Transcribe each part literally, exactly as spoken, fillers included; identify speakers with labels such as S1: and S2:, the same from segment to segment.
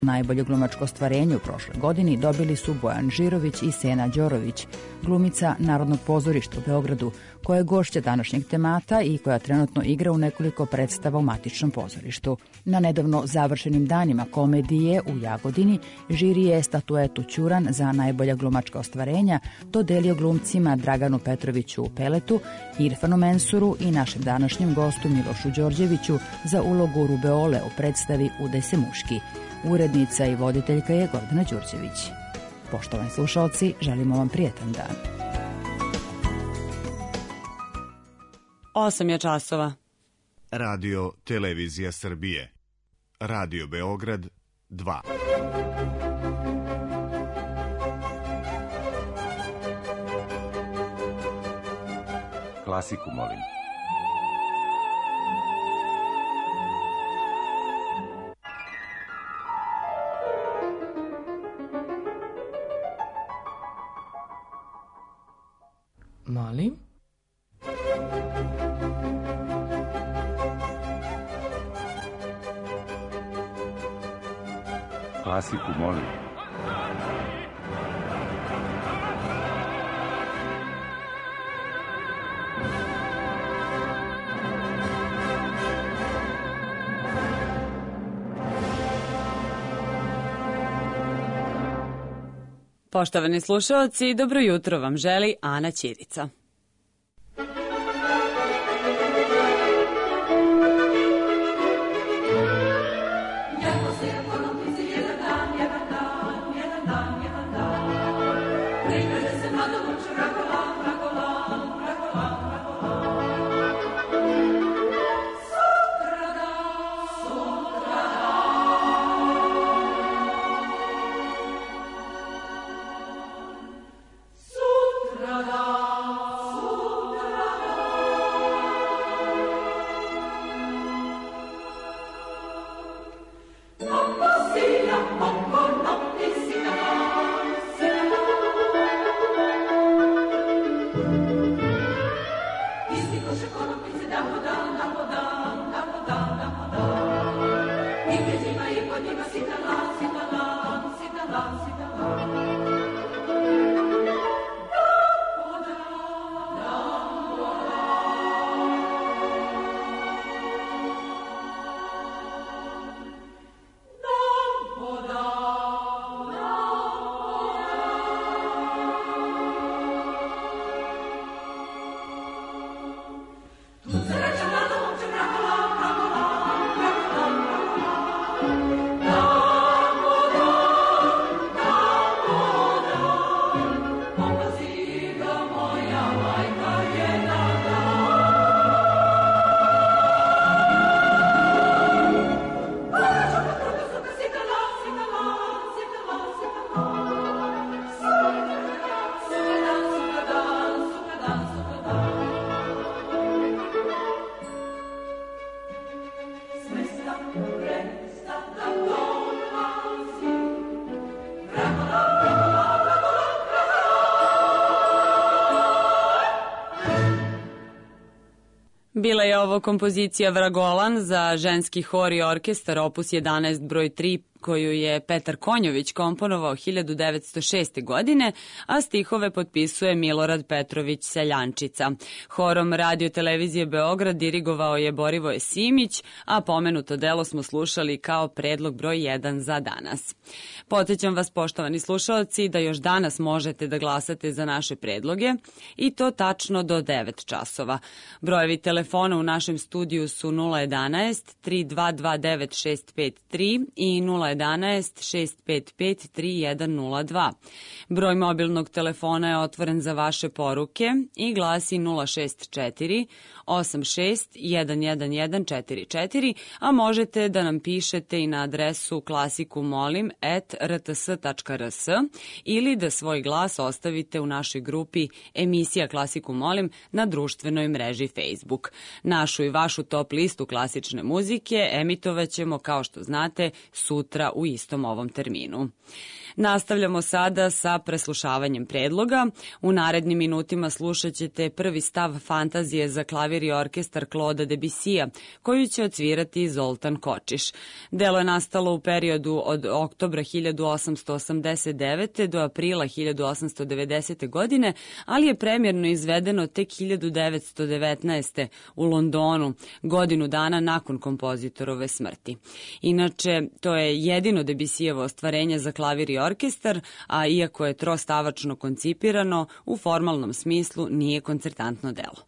S1: Najbolje glumačko ostvarenje u prošloj godini dobili su Bojan Žirović i Sena Đorović, glumica Narodnog pozorišta u Beogradu, koja je gošća današnjeg temata i koja trenutno igra u nekoliko predstava u matičnom pozorištu. Na nedavno završenim danima komedije u Jagodini žiri je statuetu Ćuran za najbolja glumačka ostvarenja dodelio glumcima Draganu Petroviću u Peletu, Irfanu Mensuru i našem današnjem gostu Milošu Đorđeviću za ulogu Rubeole u predstavi Udaj se muški. Urednica i voditeljka je Gordana Đurđević. Poštovani slušalci, želimo vam prijetan dan.
S2: Osam je časova.
S3: Radio Televizija Srbije. Radio Beograd dva.
S4: Klasiku molim.
S5: Molim?
S4: Klasiku molim.
S2: Poštovani slušalci, dobro jutro vam želi Ana Ćirica. Bila je ovo kompozicija Vragolan za ženski hor i orkestar opus jedanaest broj tri koju je Petar Konjović komponovao hiljadu devetsto šeste. godine, a stihove potpisuje Milorad Petrović Seljančica. Horom Radio Televizije Beograd dirigovao je Borivoje Simić, a pomenuto delo smo slušali kao predlog broj jedan za danas. Podsećam vas, poštovani slušalci, da još danas možete da glasate za naše predloge i to tačno do devet časova. Brojevi telefona u našem studiju su nula jedanaest tri dva dva devet šest pet tri i nula jedanaest šest pet pet tri jedan nula dva. Broj mobilnog telefona je otvoren za vaše poruke i glasi nula šest četiri osam šest jedan jedan jedan četiri četiri, a možete da nam pišete i na adresu klasikumolim at r t s tačka r s ili da svoj glas ostavite u našoj grupi emisija Klasiku molim na društvenoj mreži Facebook. Našu i vašu top listu klasične muzike emitovaćemo, kao što znate, sutra sutra u istom ovom terminu. Nastavljamo sada sa preslušavanjem predloga. U narednim minutima slušat ćete prvi stav fantazije za klavir i orkestar Claude'a Debussija, koju će odsvirati Zoltan Kočiš. Delo je nastalo u periodu od oktobra hiljadu osamsto osamdeset devete. do aprila hiljadu osamsto devedesete. godine, ali je premjerno izvedeno tek hiljadu devetsto devetnaeste. u Londonu, godinu dana nakon kompozitorove smrti. Inače, to je jedino Debussyjevo ostvarenje za klavir i orkestar, a iako je trostavačno koncipirano, u formalnom smislu nije koncertantno delo.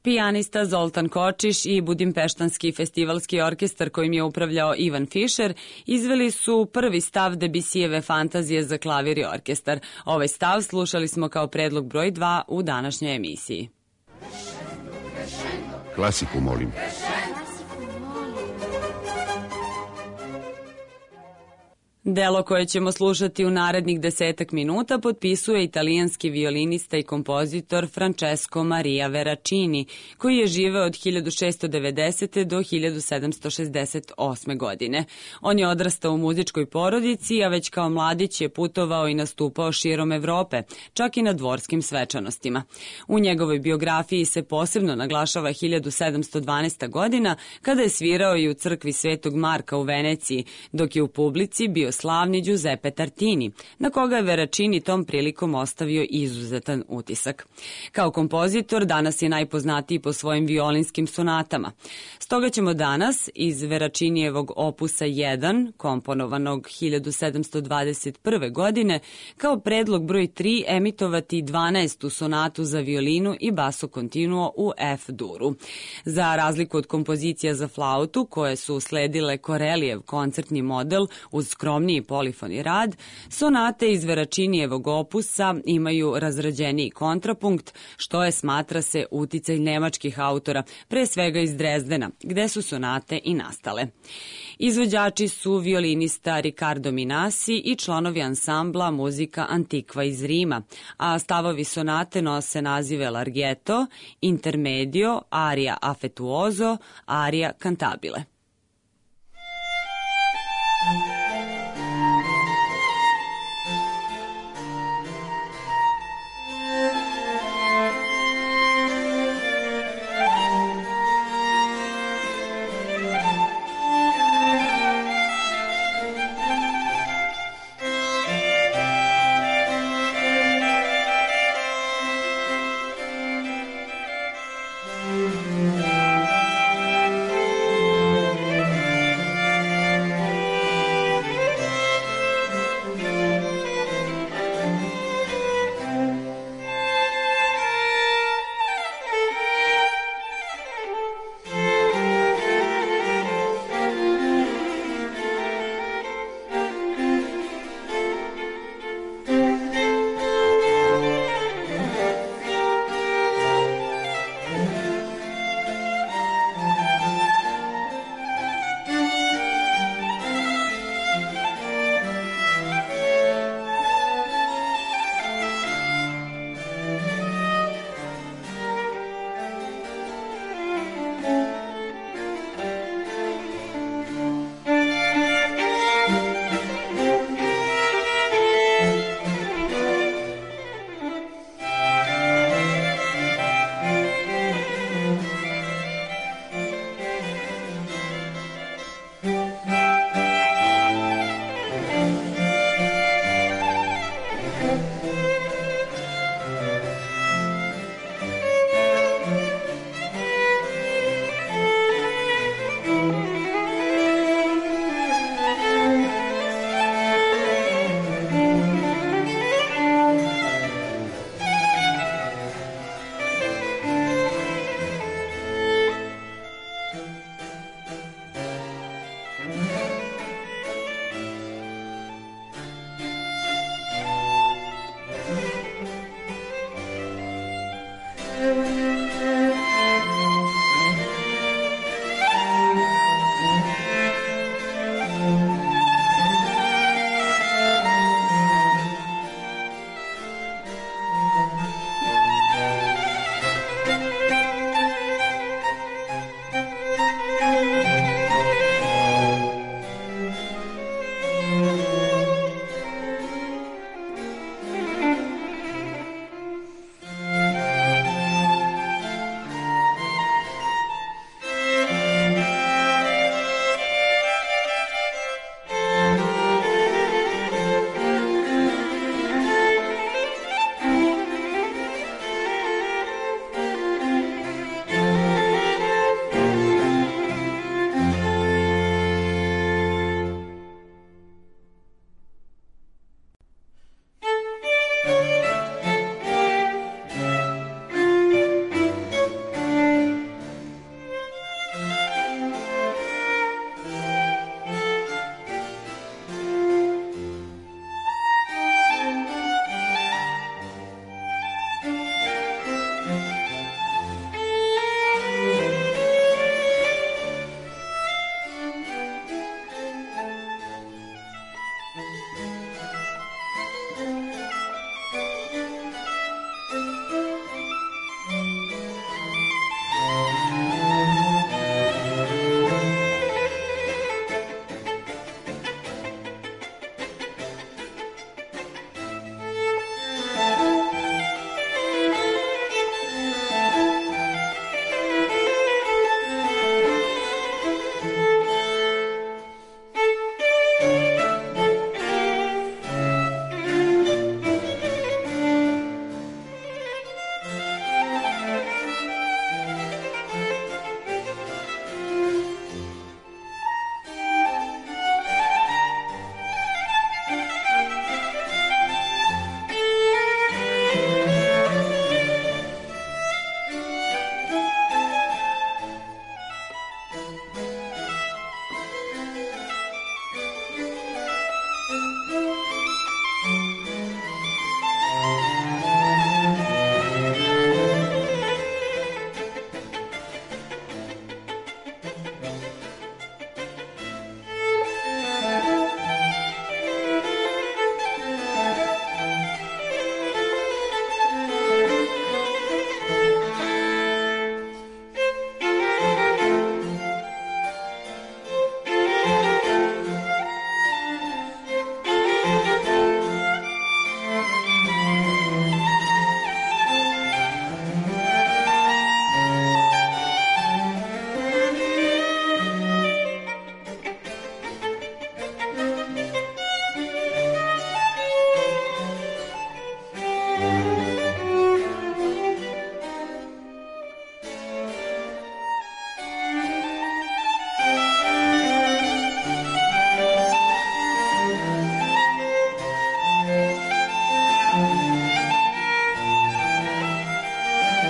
S2: Pijanista Zoltan Kočiš i Budimpeštanski festivalski orkestar kojim je upravljao Ivan Fišer izveli su prvi stav Debusijeve fantazije za klavir i orkestar. Ovaj stav slušali smo kao predlog broj dva u današnjoj emisiji.
S4: Klasiku molim.
S2: Delo koje ćemo slušati u narednih desetak minuta potpisuje italijanski violinista i kompozitor Francesco Maria Veracini, koji je živeo od hiljadu šessto devedesete. do hiljadu sedamsto šezdeset osme. godine. On je odrastao u muzičkoj porodici, a već kao mladić je putovao i nastupao širom Evrope, čak i na dvorskim svečanostima. U njegovoj biografiji se posebno naglašava hiljadu sedamsto dvanaesta. godina, kada je svirao i u crkvi Svetog Marka u Veneciji, dok je u publici bio slavni Giuseppe Tartini, na koga je Veracini tom prilikom ostavio izuzetan utisak. Kao kompozitor danas je najpoznatiji po svojim violinskim sonatama. Stoga ćemo danas iz Veracinijevog opusa jedan, komponovanog hiljadu sedamsto dvadeset prve. godine, kao predlog broj tri emitovati dvanaestu sonatu za violinu i basso continuo u F-duru. Za razliku od kompozicija za flautu, koje su sledile Korelijev koncertni model uz skromni i polifoni rad, sonate iz Veracinijevog opusa imaju razrađeniji kontrapunkt, što je, smatra se, uticaj nemačkih autora, pre svega iz Drezdena, gde su sonate i nastale. Izvođači su violinista Riccardo Minasi i članovi ansambla Muzika Antikva iz Rima, a stavovi sonate nose nazive Larghetto, Intermedio, Aria Affettuoso, Aria Cantabile.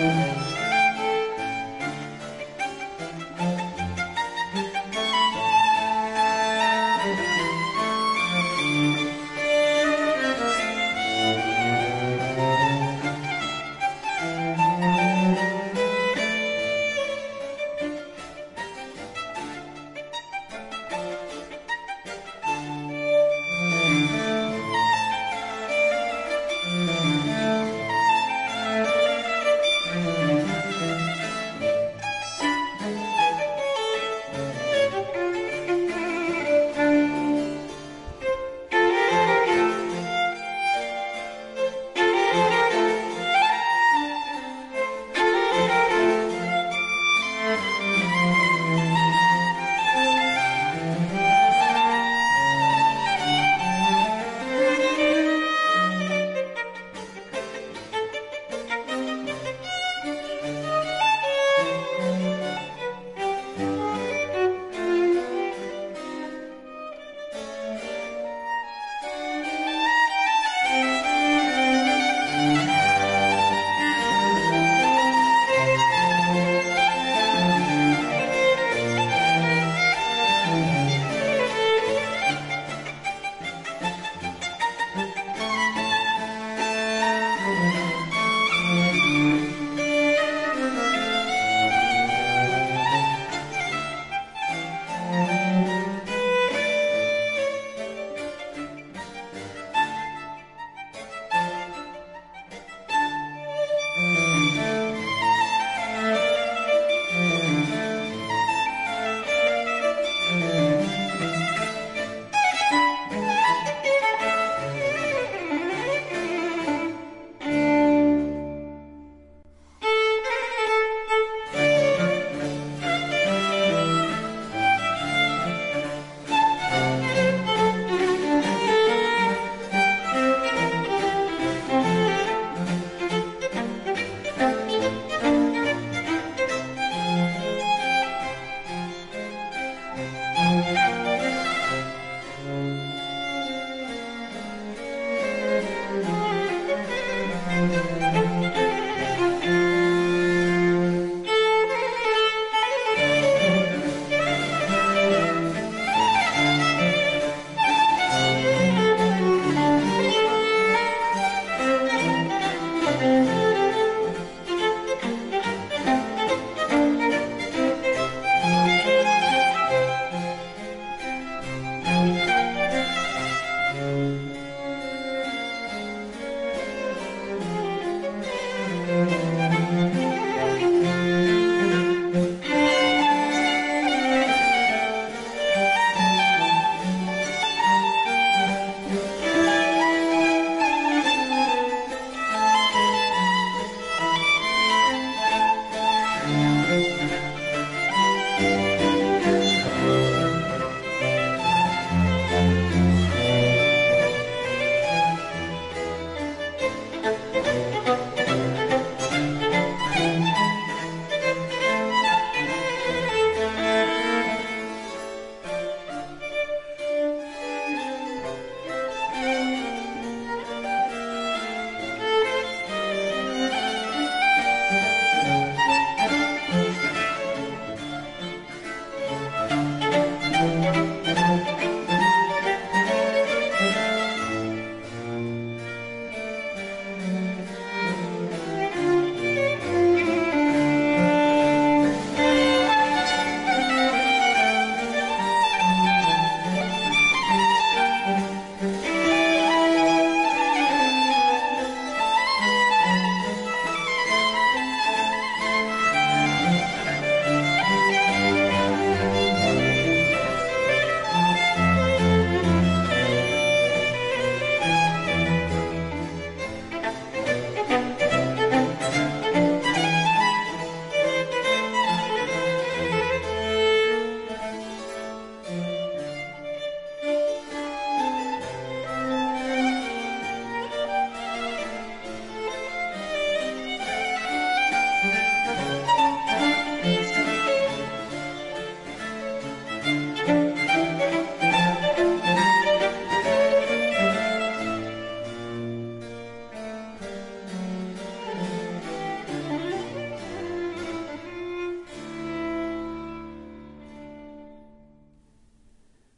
S5: Thank you.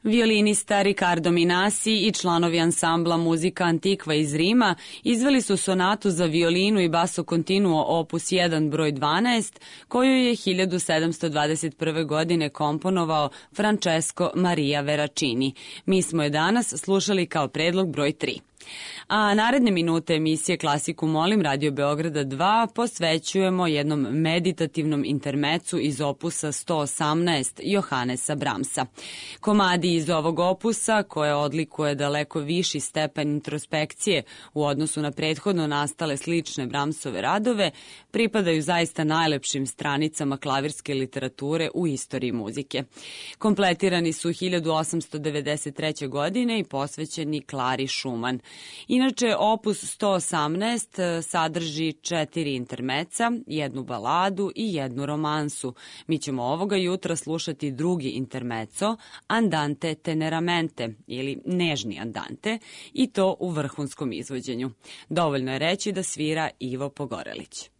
S2: Violinista Riccardo Minasi i članovi ansambla Muzika Antikva iz Rima izveli su sonatu za violinu i basso continuo opus jedan broj dvanaest, koju je hiljadu sedamsto dvadeset prve. godine komponovao Francesco Maria Veracini. Mi smo je danas slušali kao predlog broj tri. A naredne minute emisije Klasiku molim Radio Beograda dva posvećujemo jednom meditativnom intermecu iz opusa sto osamnaest Johanesa Brahmsa. Komadi iz ovog opusa, koje odlikuje daleko viši stepen introspekcije u odnosu na prethodno nastale slične Brahmsove radove, pripadaju zaista najlepšim stranicama klavirske literature u istoriji muzike. Kompletirani su hiljadu osamsto devedeset treće. godine i posvećeni Klari Schumann. Inače, opus sto osamnaest sadrži četiri intermeca, jednu baladu i jednu romansu. Mi ćemo ovoga jutra slušati drugi intermeco, Andante teneramente ili nežni andante, i to u vrhunskom izvođenju. Dovoljno je reći da svira Ivo Pogorelić.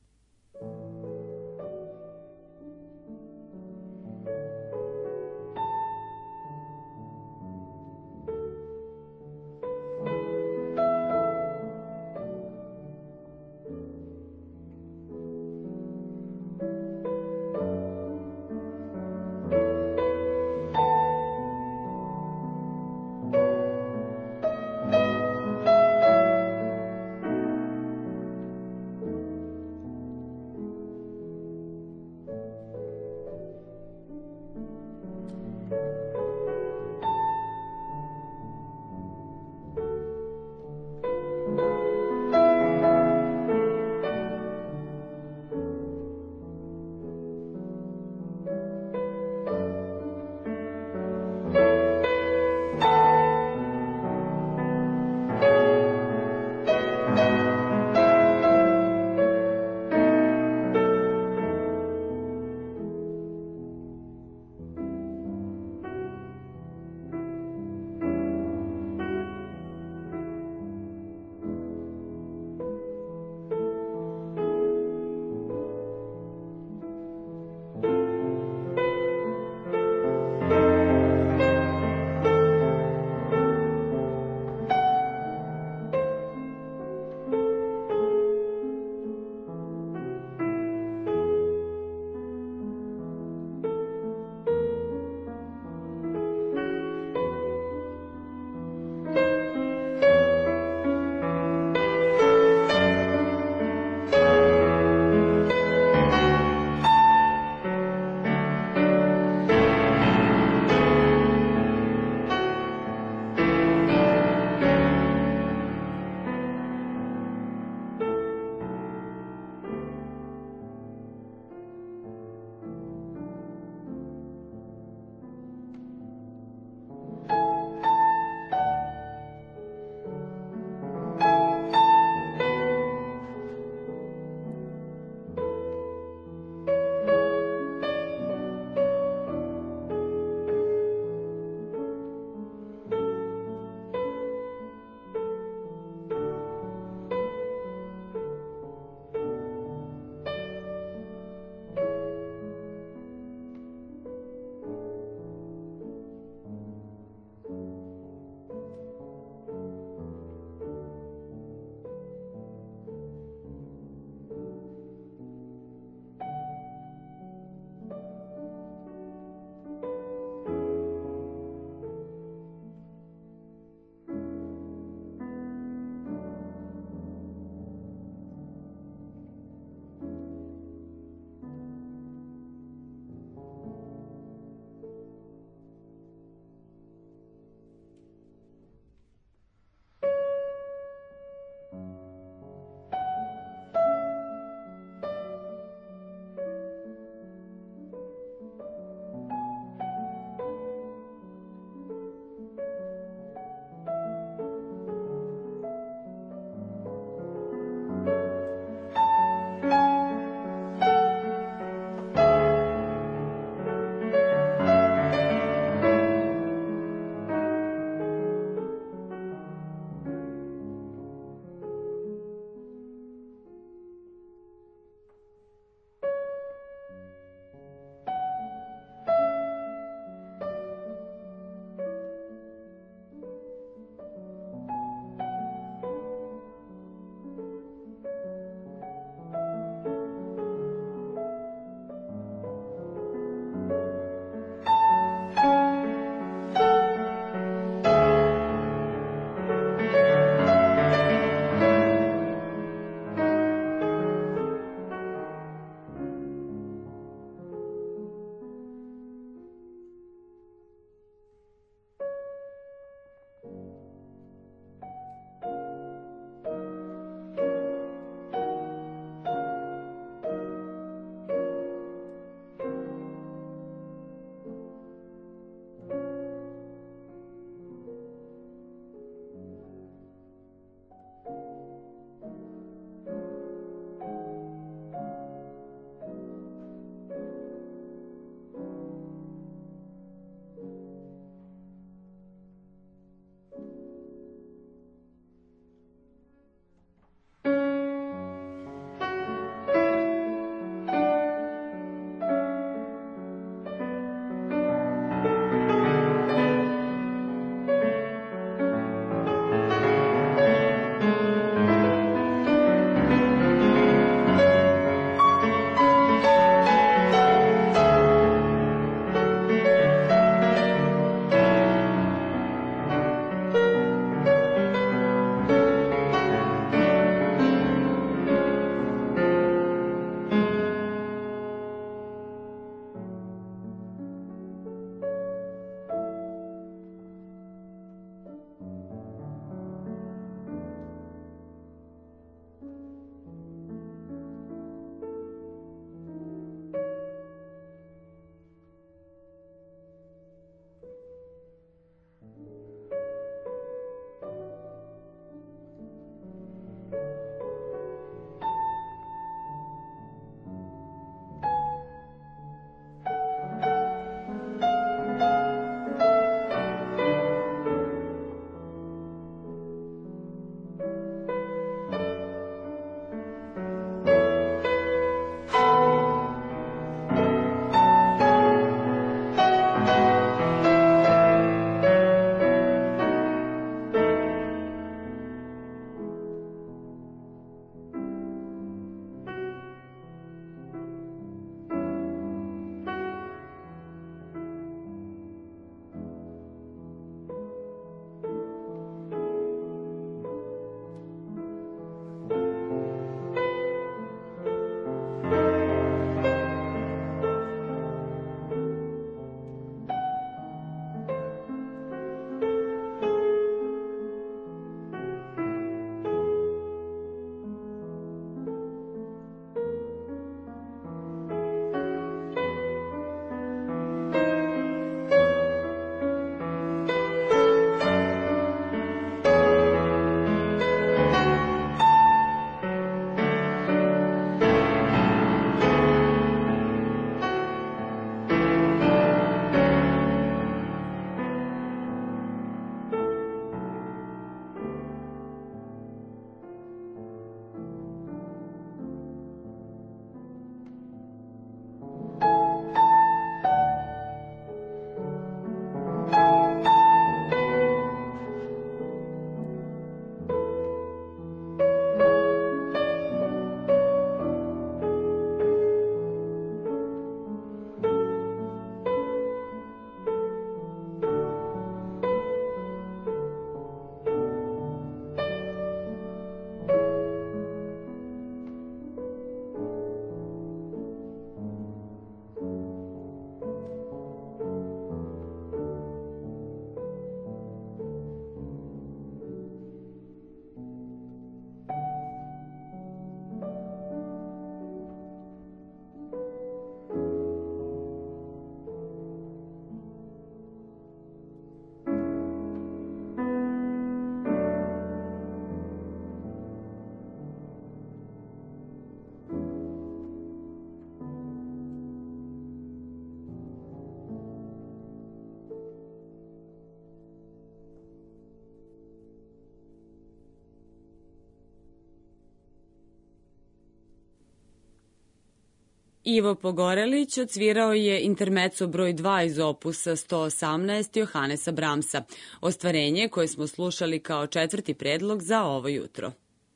S2: Ivo Pogorelić odsvirao je intermezzo broj dva iz opusa sto osamnaest Johanesa Brahmsa, ostvarenje koje smo slušali kao četvrti predlog za ovo jutro.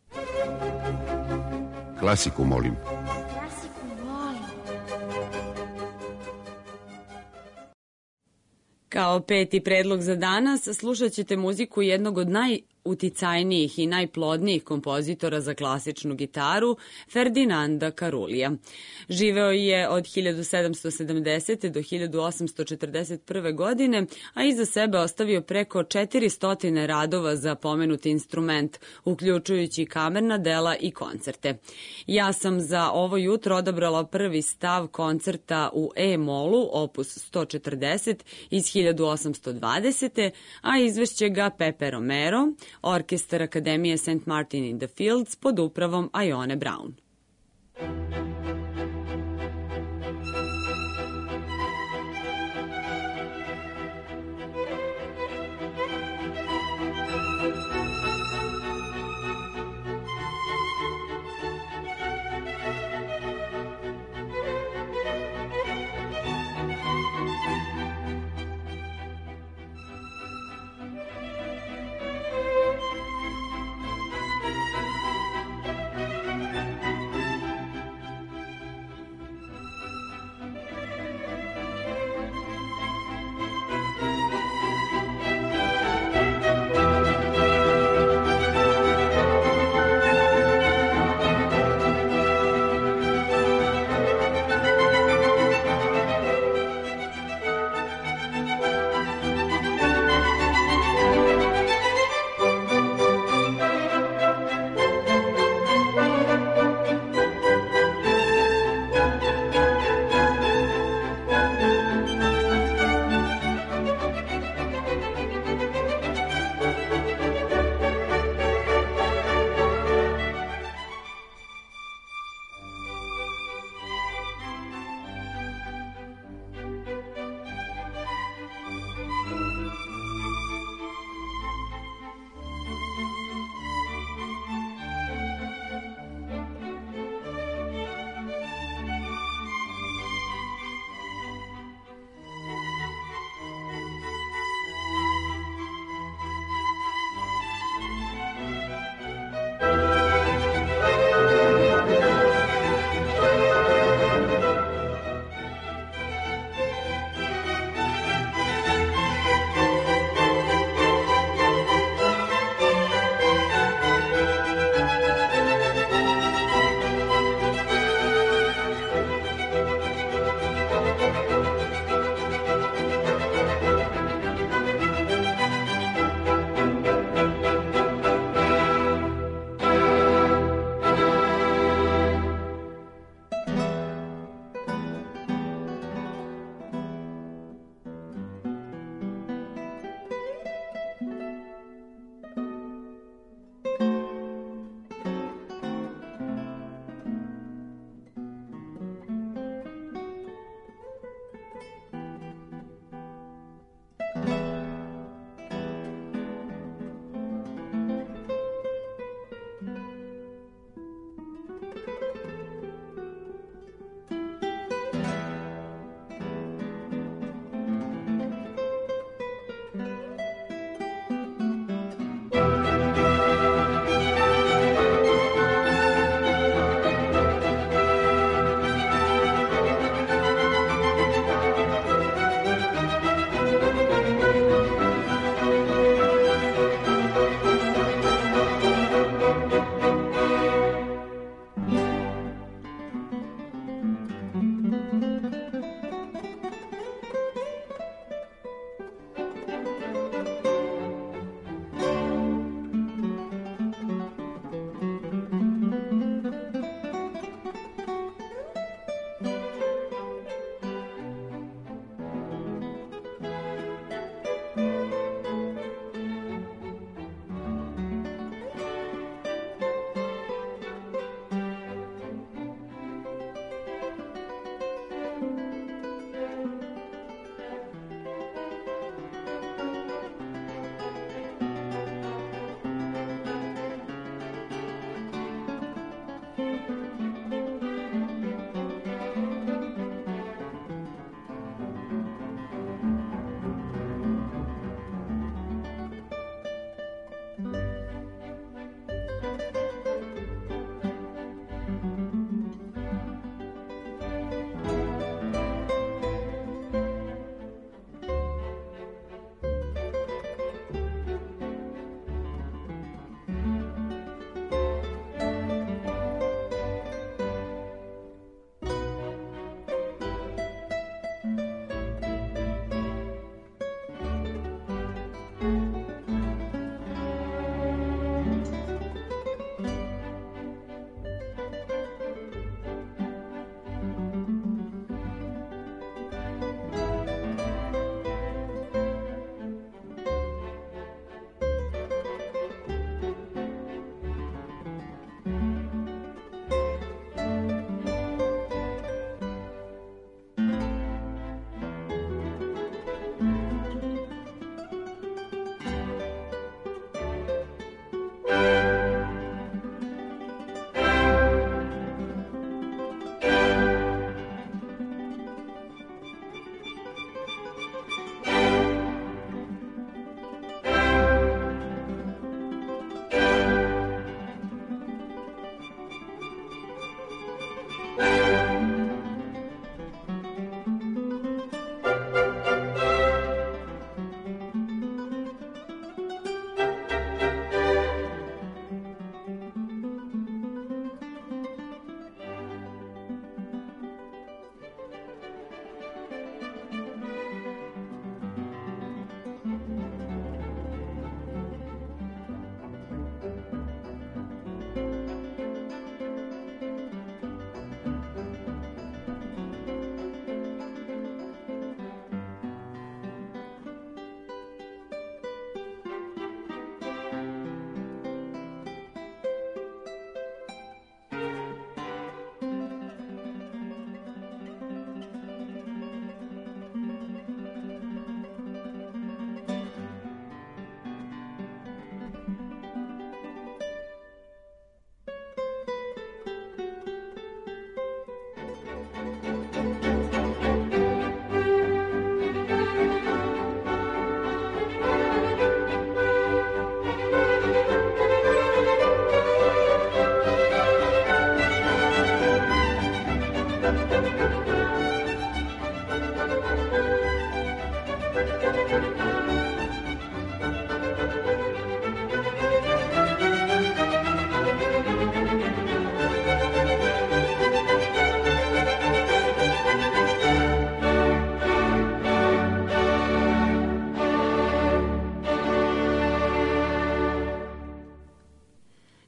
S4: Klasiku molim.
S2: Kao peti predlog za danas slušat ćete muziku jednog od najuticajnijih i najplodnijih kompozitora za klasičnu gitaru, Ferdinanda Carulija. Živeo je od hiljadu sedamsto sedamdesete. do hiljadu osamsto četrdeset prve. godine, a iza sebe ostavio preko četiristo radova za pomenuti instrument, uključujući kamerna dela i koncerte. Ja sam za ovo jutro odabrala prvi stav koncerta u E-molu, opus sto četrdeset iz hiljadu osamsto dvadesete. a izvešće ga Pepe Romero, orkestar Akademije Saint Martin in the Fields pod upravom Ione Brown.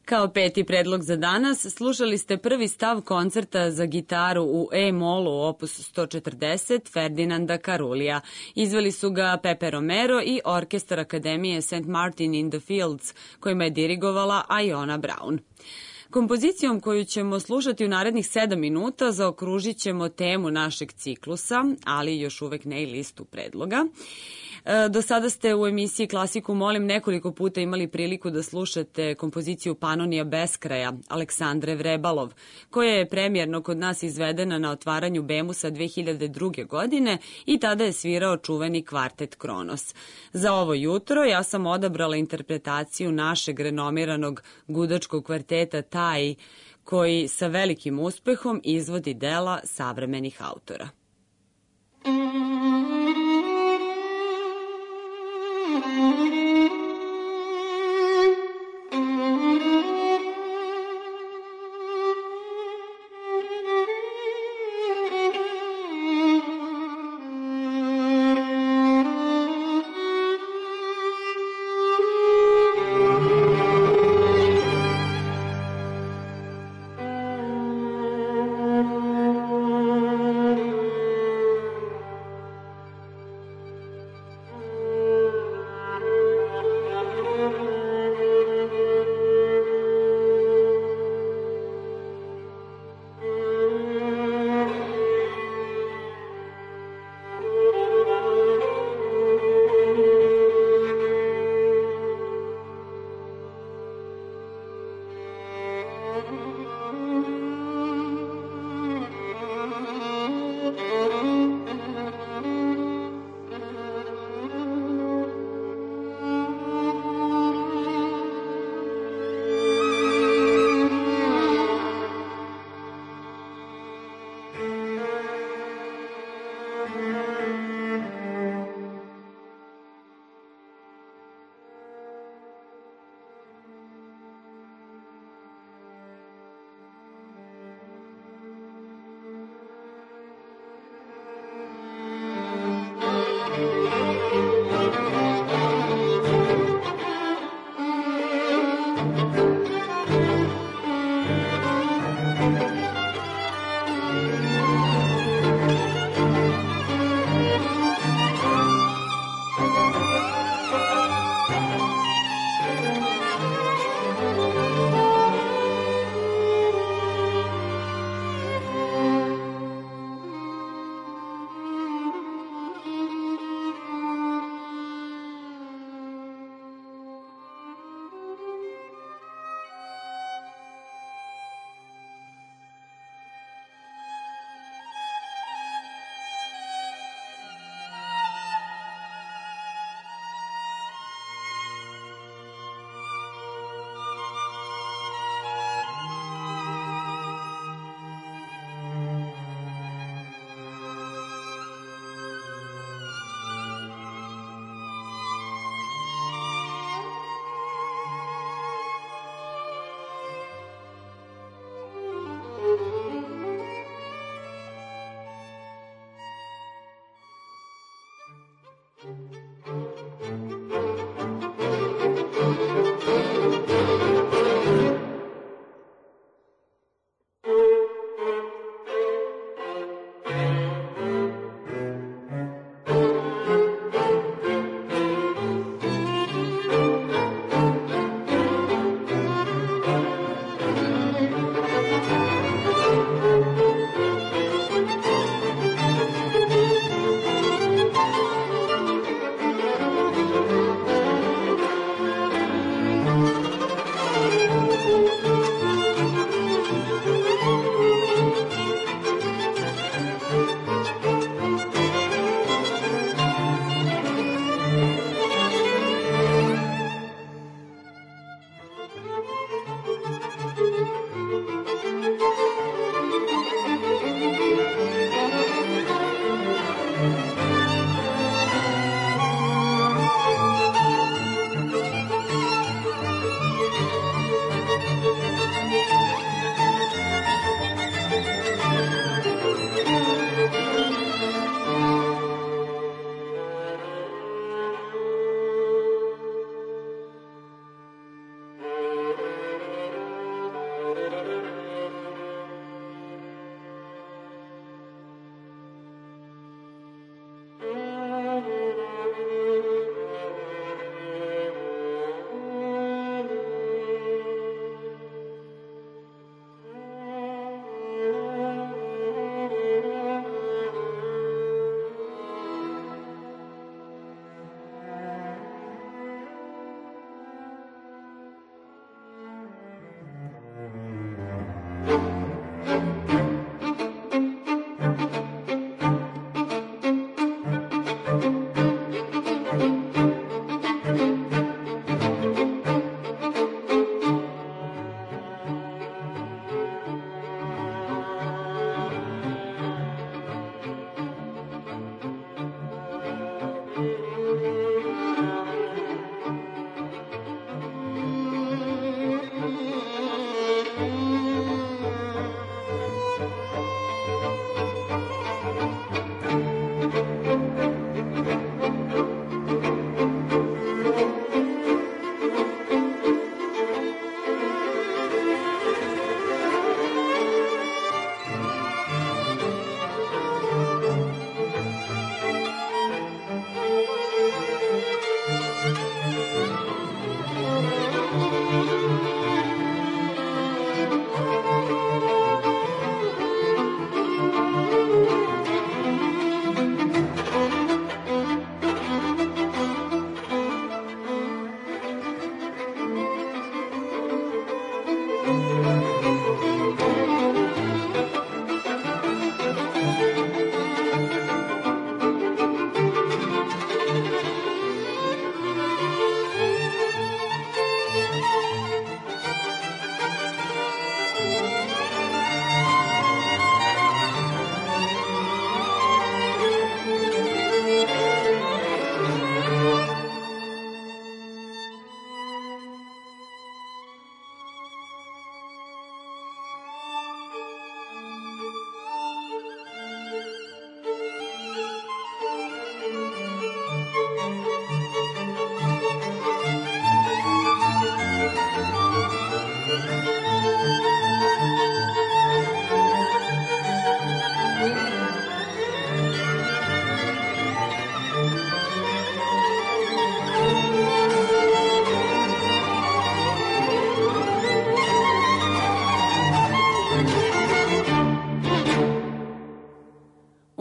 S2: Kao peti predlog za danas slušali ste prvi stav koncerta za gitaru u E-molu opus sto četrdeset Ferdinanda Karulija. Izveli su ga Pepe Romero i Orkestar Akademije Saint Martin in the Fields, kojima je dirigovala Iona Brown. Kompozicijom koju ćemo slušati u narednih sedam minuta zaokružit ćemo temu našeg ciklusa, ali još uvek ne i listu predloga. Do sada ste u emisiji Klasiku molim nekoliko puta imali priliku da slušate kompoziciju Panonija beskraja Aleksandre Vrebalov, koja je premijerno kod nas izvedena na otvaranju Bemusa dve hiljade druge. godine i tada je svirao čuveni kvartet Kronos. Za ovo jutro ja sam odabrala interpretaciju našeg renomiranog gudačkog kvarteta Tai, koji sa velikim uspehom izvodi dela savremenih autora.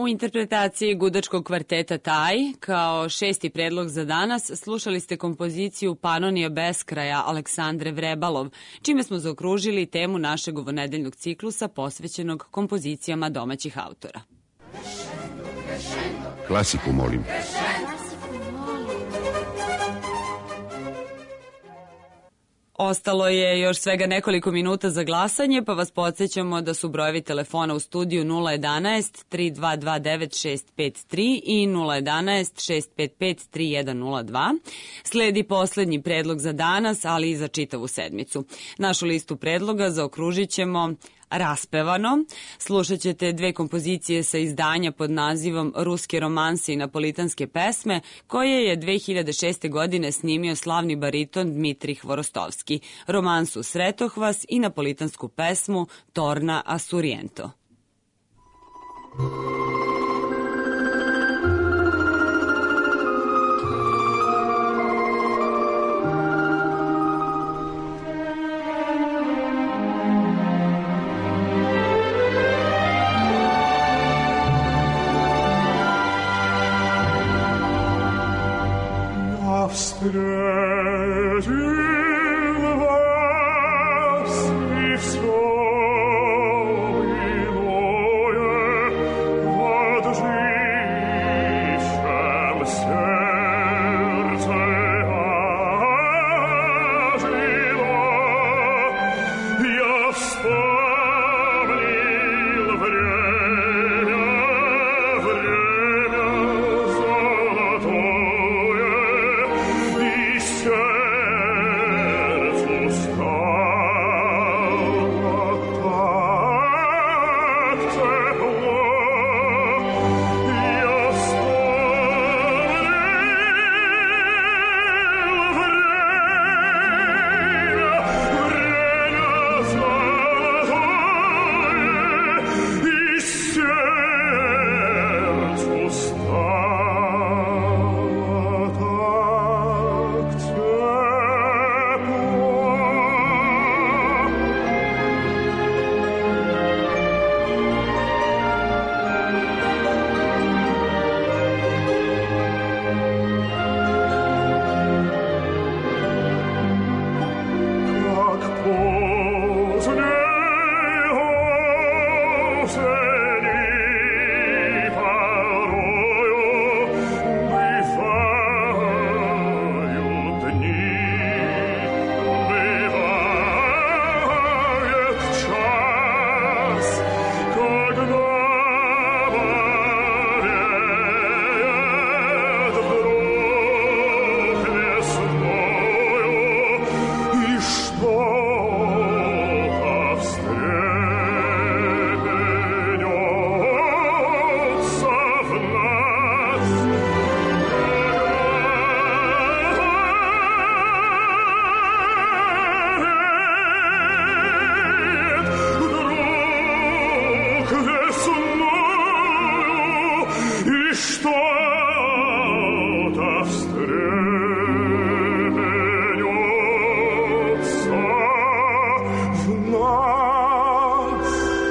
S2: U interpretaciji gudačkog kvarteta Taj, kao šesti predlog za danas, slušali ste kompoziciju Panonija beskraja Aleksandre Vrebalov, čime smo zaokružili temu našeg ovonedeljnog ciklusa posvećenog kompozicijama domaćih autora.
S5: Klasiku molim.
S2: Ostalo je još svega nekoliko minuta za glasanje, pa vas podsjećamo da su brojevi telefona u studiju nula jedanaest tri dva dva devet šest pet tri i nula jedanaest šest pet pet tri jedan nula dva. Sledi poslednji predlog za danas, ali i za čitavu sedmicu. Našu listu predloga zaokružit ćemo raspevano. Slušat ćete dve kompozicije sa izdanja pod nazivom Ruske romanse i napolitanske pesme, koje je dve hiljade šeste. godine snimio slavni bariton Dmitrij Hvorostovski, romansu Sretoh vas i napolitansku pesmu Torna a Suriento.
S6: Встретил вас и все иное под жилищем сердце ожило. Я вспомнил время, время золотое, сердцу стало так тепло. Я вспомнил время, время золотое, и сердцу стало так тепло. Как поздней осени порою бывают дни, бывает час, когда повеет вдруг весною, и что-то встрепенется в нас. Вдруг весною, и что-то встрепенется в нас.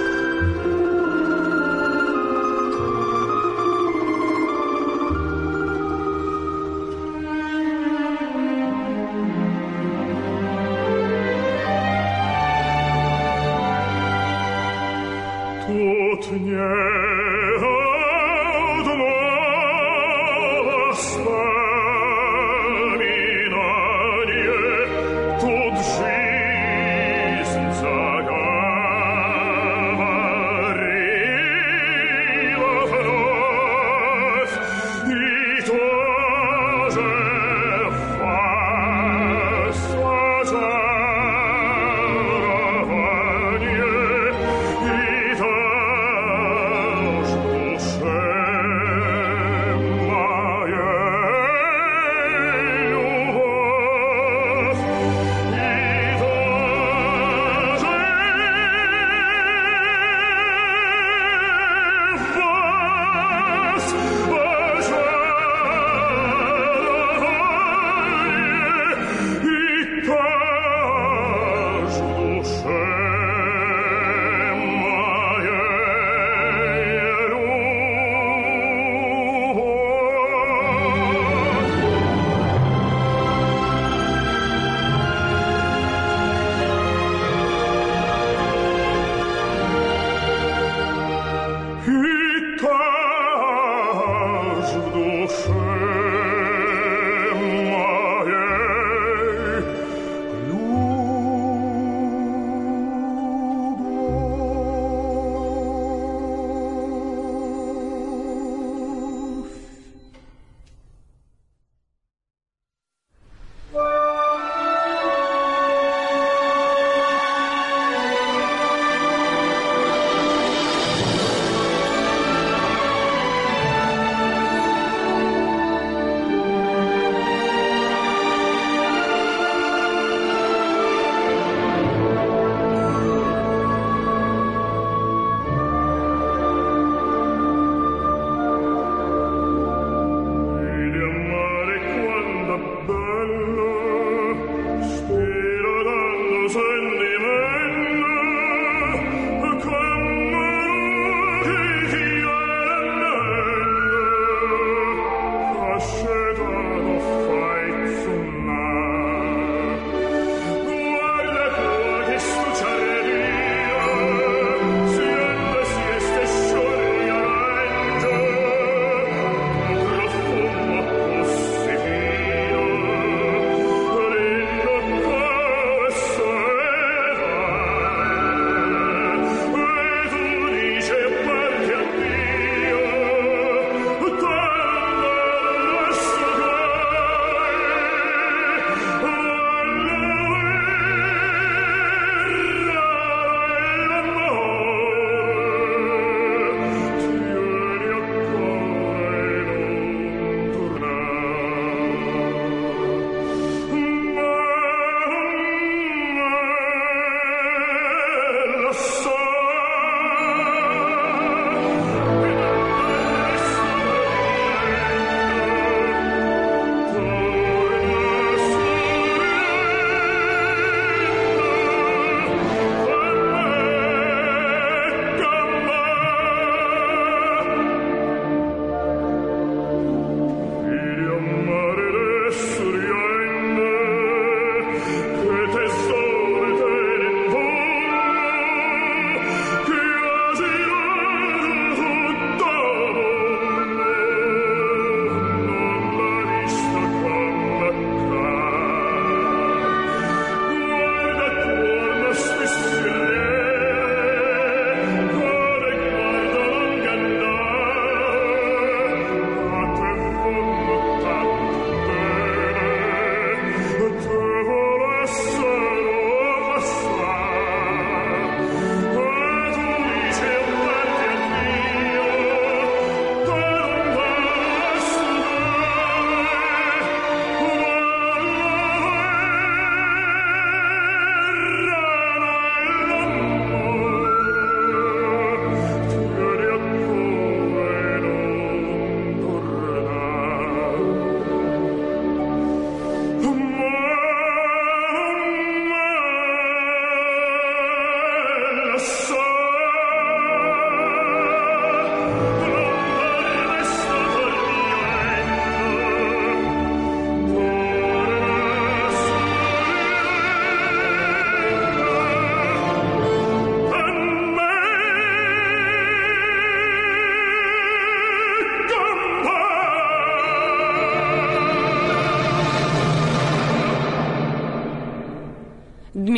S6: Тут не одно воспоминание, тут жизнь заговорила вновь, и тоже вас очарование, и тоже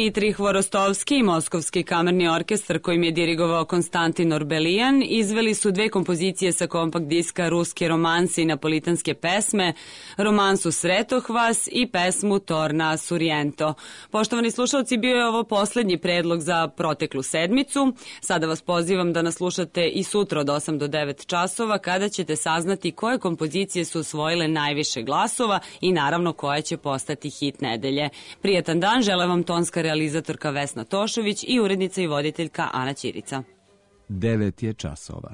S2: Dmitrij Hvorostovski i Moskovski kamerni orkestar kojim je dirigovao Konstantin Orbelijan izveli su dve kompozicije sa kompakt diska Ruske romanse i napolitanske pesme, romansu Sretoh vas i pesmu Torna Surjento. Poštovani slušalci, bio je ovo poslednji predlog za proteklu sedmicu. Sada vas pozivam da nas slušate i sutra od osam do devet časova kada ćete saznati koje kompozicije su osvojile najviše glasova i naravno koja će postati hit nedelje. Prijetan dan, žele vam tonska realizatorka Vesna Tošović i urednica i voditeljka Ana Ćirica.
S5: devet je časova.